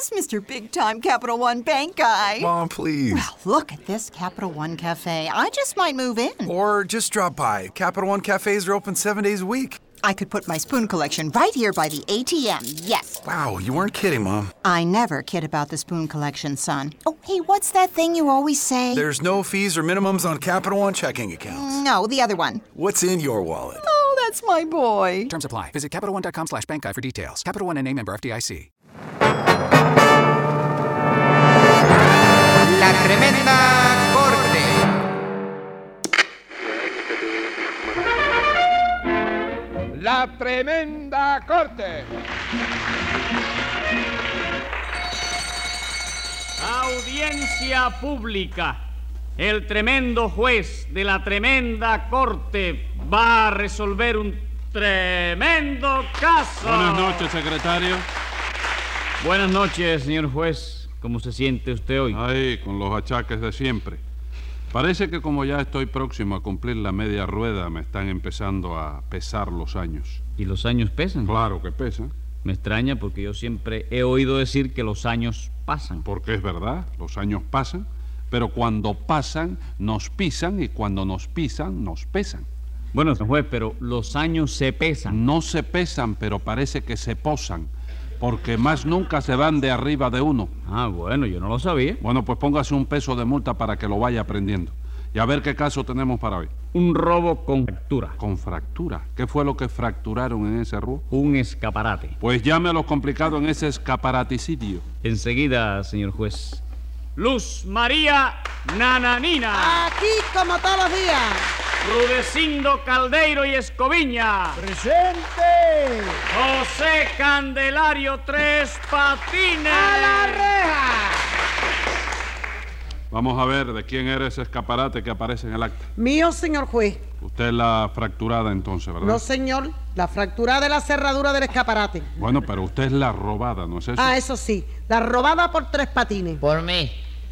is Mr. Big Time Capital One Bank guy. Mom, please. Well, look at this Capital One Cafe. I just might move in. Or just drop by. Capital One cafes are open 7 days a week. I could put my spoon collection right here by the ATM, yes. Wow, you weren't kidding, Mom. I never kid about the spoon collection, son. Oh, hey, what's that thing you always say? There's no fees or minimums on Capital One checking accounts. No, the other one. What's in your wallet? Oh, that's my boy. Terms apply. Visit CapitalOne.com/bankguy for details. Capital One N.A. member FDIC. La Tremenda Corte. La Tremenda Corte. Audiencia pública. El tremendo juez de la tremenda corte va a resolver un tremendo caso. Buenas noches, secretario. Buenas noches, señor juez. ¿Cómo se siente usted hoy? Ahí, con los achaques de siempre. Parece que como ya estoy próximo a cumplir la media rueda, me están empezando a pesar los años. ¿Y los años pesan? Claro que pesan. Me extraña porque yo siempre he oído decir que los años pasan. Porque es verdad, los años pasan, pero cuando pasan nos pisan y cuando nos pisan nos pesan. Bueno, señor juez, pero los años se pesan. No se pesan, pero parece que se posan, porque más nunca se van de arriba de uno. Ah, bueno, yo no lo sabía. Bueno, pues póngase un peso de multa para que lo vaya aprendiendo. Y a ver qué caso tenemos para hoy. Un robo con fractura. ¿Con fractura? ¿Qué fue lo que fracturaron en ese robo? Un escaparate. Pues llame a lo complicado en ese escaparaticidio. Enseguida, señor juez. Luz María Nananina. Aquí como todos los días. Rudecindo Caldeiro y Escoviña. ¡Presente! José Candelario Tres Patines. ¡A la reja! Vamos a ver de quién era ese escaparate que aparece en el acta. Mío, señor juez. Usted es la fracturada entonces, ¿verdad? No, señor. La fractura de la cerradura del escaparate. Bueno, pero usted es la robada, ¿no es eso? Ah, eso sí. La robada por Tres Patines. Por mí.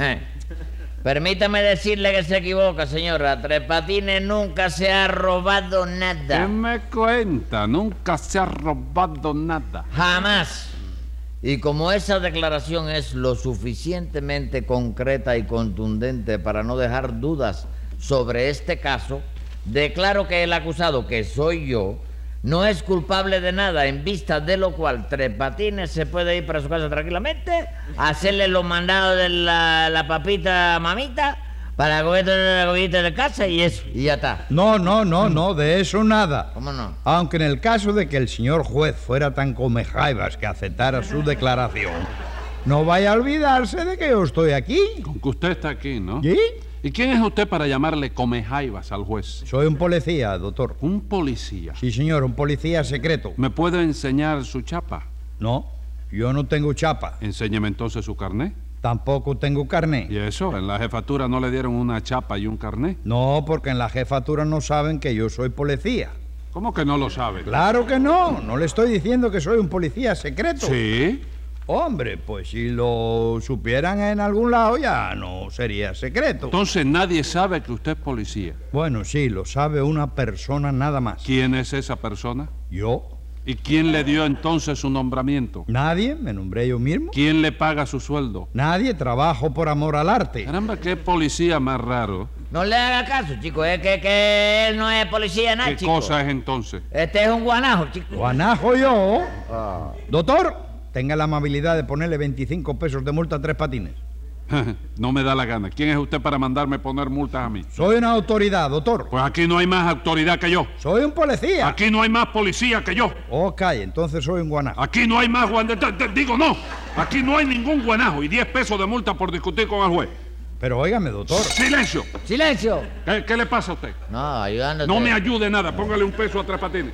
Permítame decirle que se equivoca, señora. Tres Patines nunca se ha robado nada. ¿Qué me cuenta? Nunca se ha robado nada. Jamás. Y como esa declaración es lo suficientemente concreta y contundente para no dejar dudas sobre este caso, declaro que el acusado, que soy yo, no es culpable de nada, en vista de lo cual Tres Patines se puede ir para su casa tranquilamente, hacerle los mandados de la papita mamita para comer la comidita de casa y eso, y ya está. No, de eso nada. ¿Cómo no? Aunque en el caso de que el señor juez fuera tan comejaivas que aceptara su declaración, no vaya a olvidarse de que yo estoy aquí. Con que usted está aquí, ¿no? ¿Sí? ¿Y quién es usted para llamarle comejaivas al juez? Soy un policía, doctor. ¿Un policía? Sí, señor, un policía secreto. ¿Me puede enseñar su chapa? No, yo no tengo chapa. Enséñeme entonces su carné. Tampoco tengo carné. ¿Y eso? ¿En la jefatura no le dieron una chapa y un carné? No, porque en la jefatura no saben que yo soy policía. ¿Cómo que no lo sabe? Claro que no. No le estoy diciendo que soy un policía secreto. ¿Sí? Hombre, pues si lo supieran en algún lado ya no sería secreto. Entonces nadie sabe que usted es policía. Bueno, sí, lo sabe una persona nada más. ¿Quién es esa persona? Yo. ¿Y quién le dio entonces su nombramiento? Nadie, me nombré yo mismo. ¿Quién le paga su sueldo? Nadie, trabajo por amor al arte. Caramba, qué policía más raro. No le haga caso, chico, es que él no es policía nada, ¿Qué chico. cosa es entonces? Este es un guanajo, chico. Guanajo yo. Doctor, tenga la amabilidad de ponerle 25 pesos de multa a Tres Patines. No me da la gana. ¿Quién es usted para mandarme poner multas a mí? Soy una autoridad, doctor. Pues aquí no hay más autoridad que yo. Soy un policía. Aquí no hay más policía que yo. Ok, entonces soy un guanajo. Aquí no hay más Digo, no. Aquí no hay ningún guanajo y 10 pesos de multa por discutir con el juez. Pero óigame, doctor. ¡Silencio! ¡Silencio! ¿Qué le pasa a usted? No, ayudándote. No me ayude nada. Póngale un peso a Tres Patines.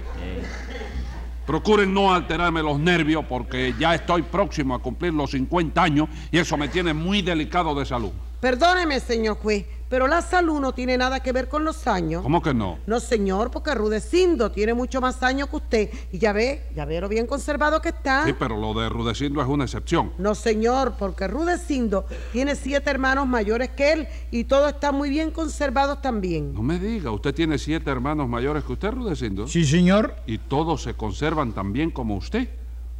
Procuren no alterarme los nervios porque ya estoy próximo a cumplir los 50 años y eso me tiene muy delicado de salud. Perdóneme, señor juez, pero la salud no tiene nada que ver con los años. ¿Cómo que no? No, señor, porque Rudecindo tiene mucho más años que usted. Y ya ve lo bien conservado que está. Sí, pero lo de Rudecindo es una excepción. No, señor, porque Rudecindo tiene 7 hermanos mayores que él y todos están muy bien conservados también. No me diga, ¿usted tiene 7 hermanos mayores que usted, Rudecindo? Sí, señor. ¿Y todos se conservan tan bien como usted?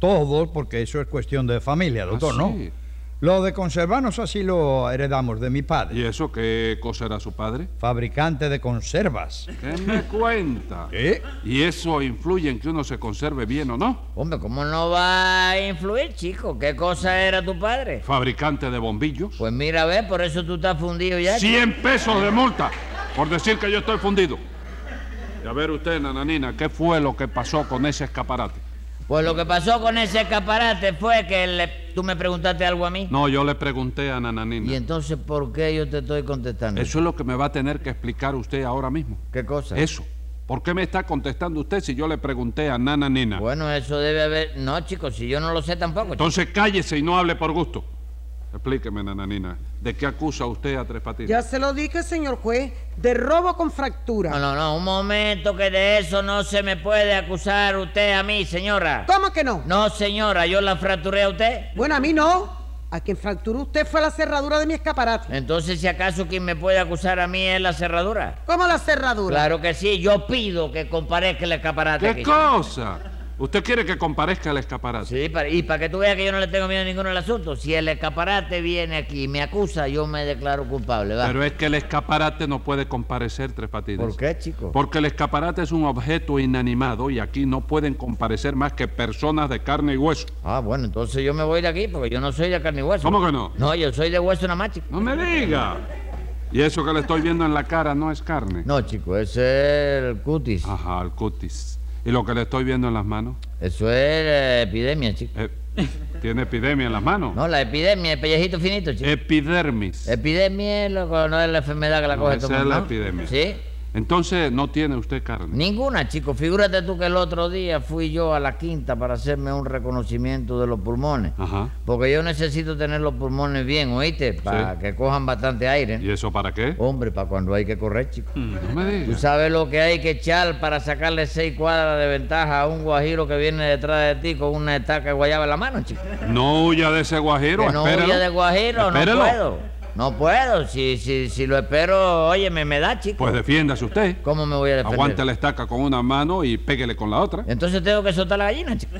todos, porque eso es cuestión de familia, doctor, Ah, ¿no? sí. Lo de conservarnos así lo heredamos de mi padre. ¿Y eso qué cosa era su padre? Fabricante de conservas. ¿Qué me cuenta? ¿Qué? ¿Y eso influye en que uno se conserve bien o no? Hombre, ¿cómo no va a influir, chico? ¿Qué cosa era tu padre? ¿Fabricante de bombillos? Pues mira, a ver, por eso tú estás fundido ya. 100 pesos de multa por decir que yo estoy fundido. Y a ver usted, nananina, ¿qué fue lo que pasó con ese escaparate? Pues lo que pasó con ese escaparate fue que tú me preguntaste algo a mí. No, yo le pregunté a nananina. ¿Y entonces por qué yo te estoy contestando? Eso es lo que me va a tener que explicar usted ahora mismo. ¿Qué cosa? Eso. ¿Por qué me está contestando usted si yo le pregunté a nananina? Bueno, eso debe haber... No, chicos, si yo no lo sé tampoco. Entonces cállese y no hable por gusto. Explíqueme, nananina, ¿de qué acusa usted a Tres Patines? Ya se lo dije, señor juez, de robo con fractura. No, un momento, que de eso no se me puede acusar usted a mí, señora. ¿Cómo que no? No, señora, yo la fracturé a usted. Bueno, a mí no. A quien fracturó usted fue la cerradura de mi escaparate. Entonces, si acaso quien me puede acusar a mí es la cerradura. ¿Cómo la cerradura? Claro que sí, yo pido que comparezca el escaparate. ¿Qué aquí. cosa? ¿Usted quiere que comparezca el escaparate? Sí, y para que tú veas que yo no le tengo miedo a ninguno del asunto. Si el escaparate viene aquí y me acusa, yo me declaro culpable, ¿va? Pero es que el escaparate no puede comparecer, Tres Patines. ¿Por qué, chico? Porque el escaparate es un objeto inanimado y aquí no pueden comparecer más que personas de carne y hueso. Ah, bueno, entonces yo me voy de aquí porque yo no soy de carne y hueso. ¿Cómo que no? No, yo soy de hueso nada más, chico. No me diga. ¿Y eso que le estoy viendo en la cara no es carne? No, chico, ese es el cutis. Ajá, el cutis. ¿Y lo que le estoy viendo en las manos? Eso es epidemia, chico. ¿Tiene epidemia en las manos? No, la epidemia, el pellejito finito, chico. Epidermis. Epidemia no es la enfermedad que la coge todo el Esa es mundo, la ¿no? epidemia. Sí. Entonces no tiene usted carne. Ninguna, chico. Figúrate tú que el otro día fui yo a la quinta para hacerme un reconocimiento de los pulmones. Ajá. Porque yo necesito tener los pulmones bien, ¿oíste? Para Sí. que cojan bastante aire. ¿Y eso para qué? Hombre, para cuando hay que correr, chico. No me ¿Tú diga. sabes lo que hay que echar para sacarle 6 cuadras de ventaja a un guajiro que viene detrás de ti con una estaca de guayaba en la mano, chico? No huya de ese guajiro, Que no espérelo. huya de guajiro, Espérelo. no puedo. No puedo. Si lo espero, oye, me da, chico. Pues defiéndase usted. ¿Cómo me voy a defender? Aguante la estaca con una mano y péguele con la otra. Entonces tengo que soltar la gallina, chico.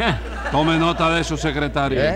Tome nota de eso, secretario. ¿Eh?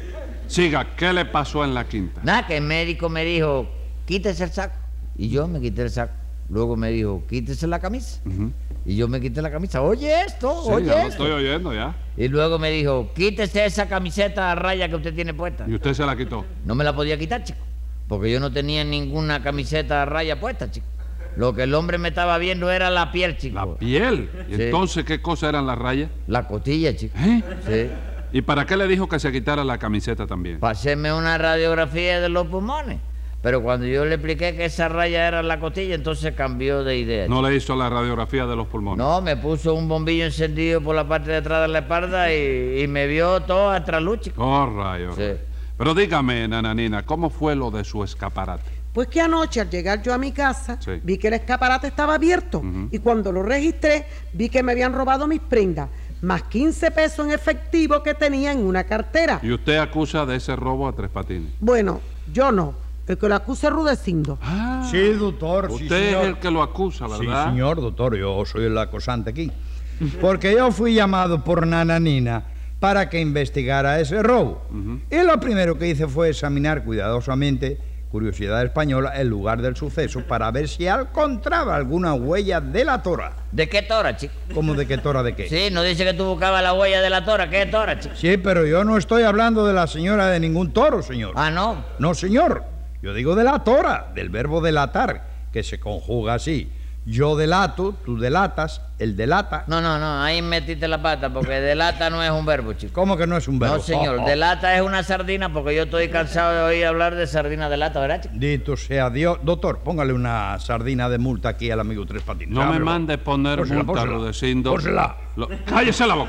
Siga, ¿qué le pasó en la quinta? Nada, que el médico me dijo, quítese el saco. Y yo me quité el saco. Luego me dijo, quítese la camisa. Ujú. Y yo me quité la camisa. Oye esto, Sí, oye ya lo esto. estoy oyendo ya. Y luego me dijo, quítese esa camiseta a raya que usted tiene puesta. Y usted se la quitó. No me la podía quitar, chico. Porque yo no tenía ninguna camiseta a raya puesta, chico. Lo que el hombre me estaba viendo era la piel, chico. La piel. ¿Y Sí. entonces qué cosa eran las rayas? La costilla, chico. ¿Eh? Sí. ¿Y para qué le dijo que se quitara la camiseta también? Para hacerme una radiografía de los pulmones. Pero cuando yo le expliqué que esa raya era la costilla, entonces cambió de idea. No le hizo la radiografía de los pulmones. No, me puso un bombillo encendido por la parte de atrás de la espalda y me vio todo a trasluz, chico. Oh, rayos. Sí. Pero dígame, nananina, ¿cómo fue lo de su escaparate? Pues que anoche al llegar yo a mi casa Sí. vi que el escaparate estaba abierto y cuando lo registré vi que me habían robado mis prendas, más 15 pesos en efectivo que tenía en una cartera. ¿Y usted acusa de ese robo a Tres Patines? Bueno, yo no, el que lo acusa es Rudecindo. Ah, Sí, doctor, sí, usted señor. es el que lo acusa, Sí, ¿verdad? señor, doctor, yo soy el acosante aquí. Porque yo fui llamado por Nananina para que investigara ese robo. Y lo primero que hice fue examinar cuidadosamente, curiosidad española, el lugar del suceso para ver si encontraba alguna huella de la tora. ¿De qué tora, chico? ¿Cómo de qué tora de qué? Sí, no dice que tú buscabas la huella de la tora. ¿Qué tora, chico? Sí, pero yo no estoy hablando de la señora de ningún toro, señor. Ah, no. No, señor. Yo digo de la tora, del verbo delatar, que se conjuga así. Yo delato, tú delatas, él delata. No, ahí metiste la pata porque delata no es un verbo, chico. ¿Cómo que no es un verbo? No, señor, Oh, oh. delata es una sardina porque yo estoy cansado de oír hablar de sardina de lata, ¿verdad, chico? Dito sea Dios. Doctor, póngale una sardina de multa aquí al amigo Tres Patines. No me Ábrelo. mande poner Pórsela, multa, pórsela. Rudecindo. Pórsela. ¡Cállese la boca!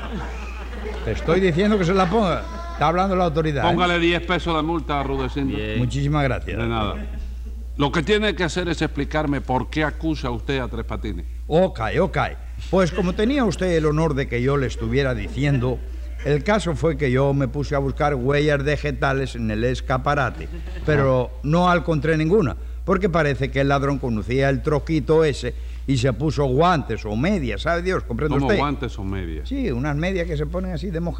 Te estoy diciendo que se la ponga. Está hablando la autoridad. ¿eh? Póngale 10 pesos de multa a Rudecindo. Muchísimas gracias. De nada. Lo que tiene que hacer es explicarme por qué acusa usted a Tres Patines. Ok. Pues como tenía usted el honor de que yo le estuviera diciendo, el caso fue que yo me puse a buscar huellas vegetales en el escaparate, pero no encontré ninguna, porque parece que el ladrón conocía el troquito ese y se puso guantes o medias, ¿sabe Dios? ¿Comprende ¿Cómo usted? guantes o medias? Sí, unas medias que se ponen así de mujer.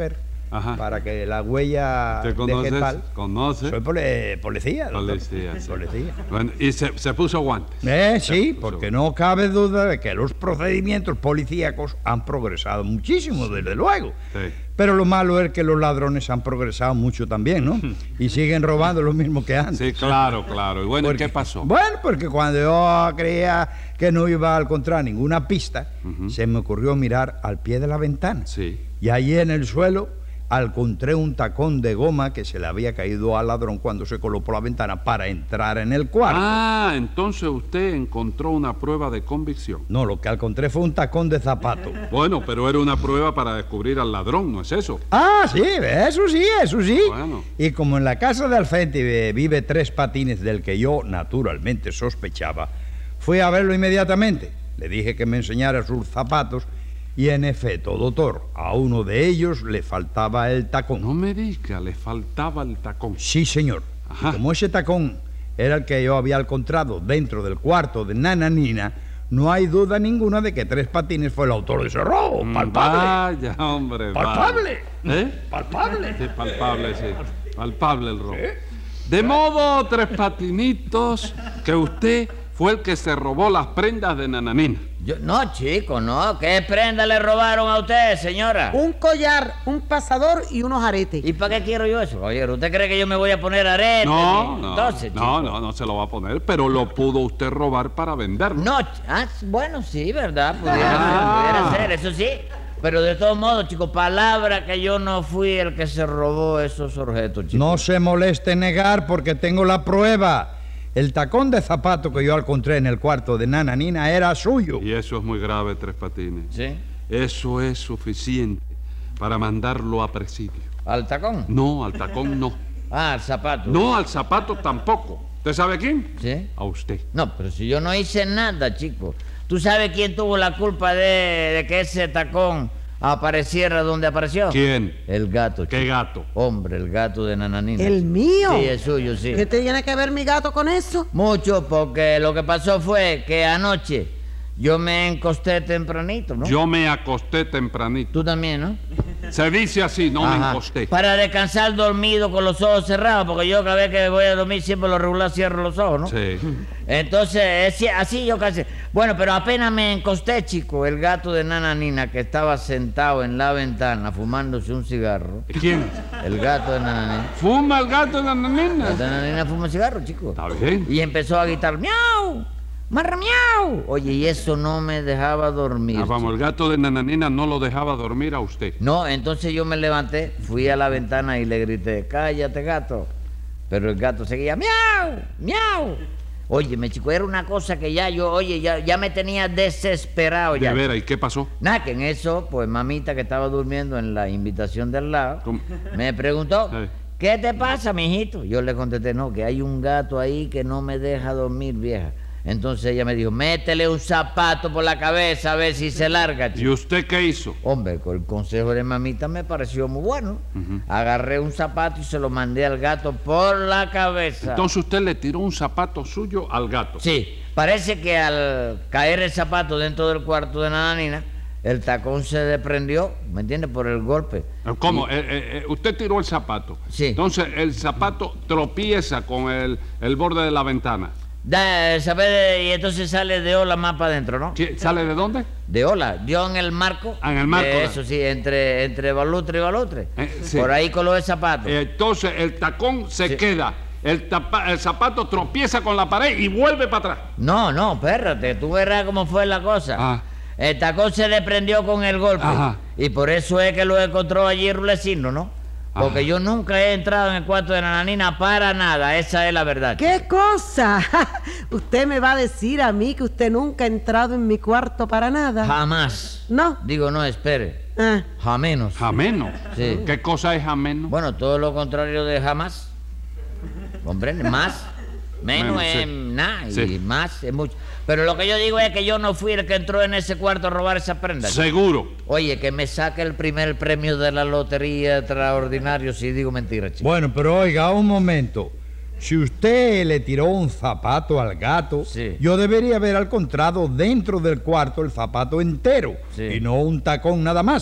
Ajá. para que la huella ¿Te conoces? vegetal... ¿Conoce? Soy policía, doctor. Policía, sí. Policía. Bueno, y se puso guantes. Sí, puso porque guantes. no cabe duda de que los procedimientos policíacos han progresado muchísimo, desde luego. Sí. Pero lo malo es que los ladrones han progresado mucho también, ¿no? Y siguen robando lo mismo que antes. Sí, claro. Y bueno, ¿y qué pasó? Bueno, porque cuando yo creía que no iba a encontrar ninguna pista, se me ocurrió mirar al pie de la ventana. Sí. Y allí en el suelo encontré un tacón de goma que se le había caído al ladrón cuando se coló por la ventana para entrar en el cuarto. Ah, entonces usted encontró una prueba de convicción. No, lo que encontré fue un tacón de zapato. Bueno, pero era una prueba para descubrir al ladrón, ¿no es eso? Ah, sí, eso sí. Bueno. Y como en la casa de al frente vive Tres Patines, del que yo naturalmente sospechaba, fui a verlo inmediatamente. Le dije que me enseñara sus zapatos y en efecto, doctor, a uno de ellos le faltaba el tacón. No me diga, le faltaba el tacón. Sí, señor. Ajá. Y como ese tacón era el que yo había encontrado dentro del cuarto de Nananina, no hay duda ninguna de que Tres Patines fue el autor de ese robo. Palpable. Vaya, hombre. Palpable. Vaya. ¿Eh? Palpable. Sí, palpable, sí. Palpable el robo. De modo, Tres Patinitos, que usted fue el que se robó las prendas de Nananina. No, chico, no. ¿Qué prenda le robaron a usted, señora? Un collar, un pasador y unos aretes. ¿Y para qué quiero yo eso, caballero? ¿Usted cree que yo me voy a poner arete? No, Entonces, chico. no se lo va a poner, pero lo pudo usted robar para venderlo. No, bueno, sí, ¿verdad? Pudiera ser, eso sí. Pero de todos modos, chico, palabra que yo no fui el que se robó esos objetos, chico. No se moleste en negar porque tengo la prueba. El tacón de zapato que yo encontré en el cuarto de Nananina era suyo. Y eso es muy grave, Tres Patines. ¿Sí? Eso es suficiente para mandarlo a presidio. ¿Al tacón? No, al tacón no. Ah, al zapato. No, al zapato tampoco. ¿Usted sabe quién? ¿Sí? A usted. No, pero si yo no hice nada, chico. ¿Tú sabes quién tuvo la culpa de que ese tacón apareciera donde apareció? ¿Quién? El gato, chico. ¿Qué gato? Hombre, el gato de Nananina. ¿El mío? Sí, es suyo, sí. ¿Qué tiene que ver mi gato con eso? Mucho, porque lo que pasó fue que anoche yo me encosté tempranito, ¿no? Yo me acosté tempranito. Tú también, ¿no? Se dice así, no me Ajá. acosté. Para descansar dormido con los ojos cerrados, porque yo cada vez que voy a dormir siempre lo regular cierro los ojos, ¿no? Sí. Entonces, así yo casi... Bueno, pero apenas me encosté, chico, el gato de Nananina que estaba sentado en la ventana fumándose un cigarro. ¿Quién? El gato de Nananina. ¿Fuma el gato de El Nananina? gato de Nananina fuma un cigarro, chico. Está bien. Y empezó a gritar, ¡miau! ¡Marra, miau! Oye, y eso no me dejaba dormir. Ah, vamos, chico. el gato de Nananina no lo dejaba dormir a usted. No, entonces yo me levanté, fui a la ventana y le grité, cállate, gato. Pero el gato seguía, ¡miau! ¡miau! Óyeme, chico, era una cosa que ya me tenía desesperado ya. De veras, ¿y qué pasó? Nada, que en eso, pues mamita que estaba durmiendo en la invitación del lado, ¿Cómo? me preguntó, Sí. ¿qué te pasa, mijito? Yo le contesté, no, que hay un gato ahí que no me deja dormir, vieja. Entonces ella me dijo, métele un zapato por la cabeza a ver si se larga, chico. ¿Y usted qué hizo? Hombre, con el consejo de mamita me pareció muy bueno. Agarré un zapato y se lo mandé al gato por la cabeza. Entonces usted le tiró un zapato suyo al gato. Sí, parece que al caer el zapato dentro del cuarto de Nananina, el tacón se desprendió, ¿me entiende? Por el golpe. ¿Cómo? Usted tiró el zapato. Sí. Entonces el zapato tropieza con el borde de la ventana. Y entonces sale de ola más para adentro, ¿no? ¿Sale de dónde? De ola, dio en el marco. Ah, en el marco. Eso sí, entre balutre y balutre. Sí. Por ahí coló el zapato. Entonces el tacón se Sí. queda. El zapato tropieza con la pared y vuelve para atrás. No, espérate, tú verás cómo fue la cosa. Ah. El tacón se desprendió con el golpe. Ajá. Y por eso es que lo encontró allí Rulecindo, ¿no? Porque Ajá. yo nunca he entrado en el cuarto de Nananina para nada, esa es la verdad. ¿Qué cosa? ¿Usted me va a decir a mí que usted nunca ha entrado en mi cuarto para nada? Jamás. ¿No? Digo, no, espere. Ah. Jamenos. Jameno. Sí. ¿Qué cosa es jameno? Bueno, todo lo contrario de jamás. ¿Comprende? Más. Menos Menos, sí. es nada y Sí. más es mucho. Pero lo que yo digo es que yo no fui el que entró en ese cuarto a robar esa prenda. Seguro. Oye, que me saque el primer premio de la lotería extraordinario si digo mentira, chico. Bueno, pero oiga, un momento. Si usted le tiró un zapato al gato, Sí. yo debería haber encontrado dentro del cuarto el zapato entero Sí. y no un tacón nada más.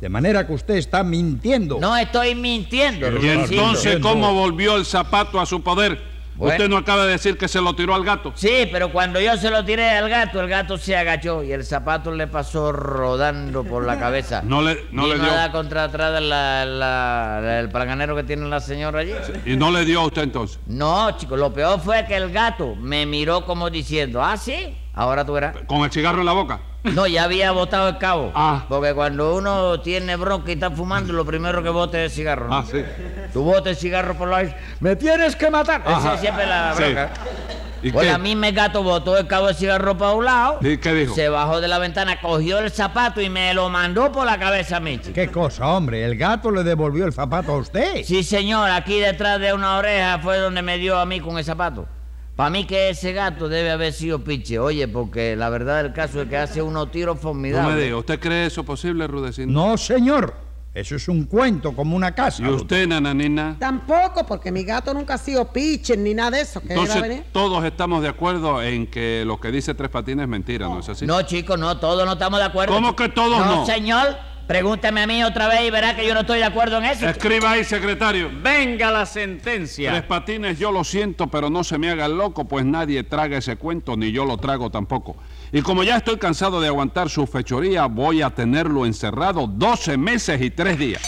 De manera que usted está mintiendo. No estoy mintiendo, ¿Y Rudecindo. entonces cómo volvió el zapato a su poder? Bueno. Usted no acaba de decir que se lo tiró al gato. Sí, pero cuando yo se lo tiré al gato, el gato se agachó y el zapato le pasó rodando por la cabeza. No le Vino dio. a dar contra atrás el palanganero que tiene la señora allí. ¿Y no le dio a usted entonces? No, chico, lo peor fue que el gato me miró como diciendo, ¿ah, sí? Ahora tú verás. ¿Con el cigarro en la boca? No, ya había botado el cabo. Ah. Porque cuando uno tiene bronca y está fumando, lo primero que bota es el cigarro, ¿no? Ah, sí. Tú botas el cigarro por la vez, ¡me tienes que matar! Esa Ajá. es siempre la Sí. bronca. ¿Y Pues qué? a mí el gato botó el cabo de cigarro para un lado. ¿Y qué dijo? Se bajó de la ventana, cogió el zapato y me lo mandó por la cabeza a mí, chico. ¿Qué cosa, hombre? ¿El gato le devolvió el zapato a usted? Sí, señor, aquí detrás de una oreja fue donde me dio a mí con el zapato. Para mí que ese gato debe haber sido piche, oye, porque la verdad del caso es que hace unos tiros No formidables. me diga, ¿usted cree eso posible, Rudecindo? No, señor. Eso es un cuento como una casa. ¿Y usted, Nananina? Tampoco, porque mi gato nunca ha sido pitcher ni nada de eso. ¿Qué va a Entonces, venir? todos estamos de acuerdo en que lo que dice Tres Patines es mentira, ¿no es así? No, chicos, no, todos no estamos de acuerdo. ¿Cómo que todos no? No, señor, pregúnteme a mí otra vez y verá que yo no estoy de acuerdo en eso. Escriba ahí, secretario. Venga la sentencia. Tres Patines, yo lo siento, pero no se me haga el loco, pues nadie traga ese cuento, ni yo lo trago tampoco. Y como ya estoy cansado de aguantar su fechoría, voy a tenerlo encerrado 12 meses y 3 días.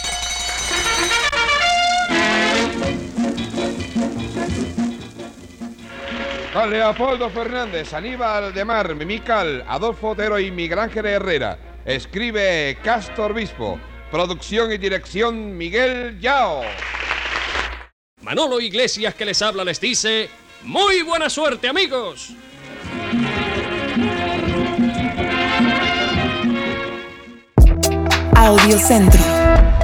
Con Leopoldo Fernández, Aníbal de Mar, Mimical, Adolfo Otero y Miguel Ángel Herrera. Escribe Castor Bispo. Producción y dirección Miguel Yao. Manolo Iglesias, que les habla, les dice: ¡muy buena suerte, amigos! Audiocentro.